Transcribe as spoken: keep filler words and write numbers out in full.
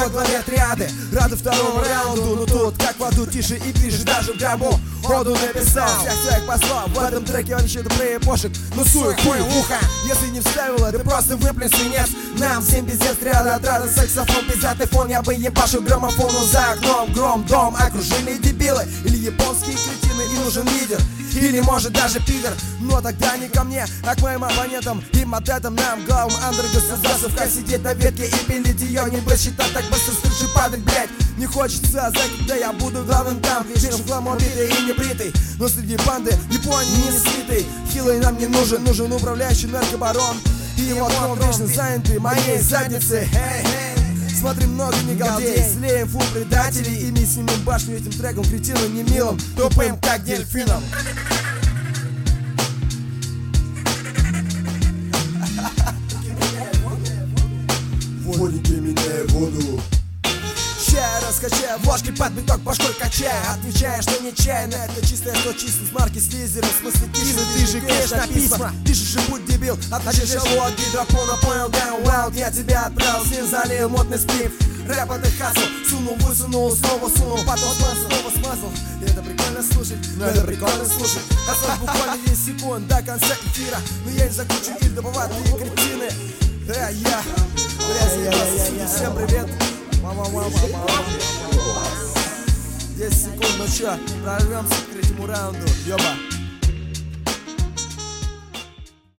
главе триады. Рады второму раунду, но тут как в аду, тише и ближе даже в гробу. Оду написал, всех своих послов. В этом треке вообще-то плей-пошек. Ну суй, хуй, ухо. Если не вставила, ты просто выплюнь свинец. Нам всем пиздец, триада, отрада, саксофон, пиздатый фон. Я бы ебашил граммофону за окном. Гром, дом, окружили дебилы. Или японские кретины, и нужен лидер. Или может даже пидор. Но тогда не ко мне, а к моим абонентам и модетам. Нам, главам андергосударствовка, сидеть на ветке и пилить ее. Не бы считать так быстро, с крыши падать, блять. Не хочется закид, да я буду главным там. Вечером в хлам убитый и не бритый. Но среди банды Японии не слитый. Хилый нам не нужен, нужен управляющий наркобарон. И его трон вечно занятый моей задницей. Hey, hey. Смотрим, много не галдей. Слеем фу предателей. Ими снимем башню этим треком кретином не милым, тупым как дельфином. Водники меняя воду. Чай раскачая, в ложке под биток башкой качая. Отвечая, что нечаянно, это чистое, что чисто с марки слизера. В смысле тише, ты же греешь на письма. Пишешь и будь дебил, отвечаешь от гидропона. Понял, down wild, я тебя отправил, с ним залил модный сплив. Рэп это хасл, сунул, высунул, снова сунул, потом снова смазал. Это прикольно слушать, но это прикольно слушать. Осталось буквально десять секунд до конца эфира. Но я не закончу или добыватые кретины. Да, я, бля, всем привет. десять секунд, ну чё, прорвемся к третьему раунду, ёба.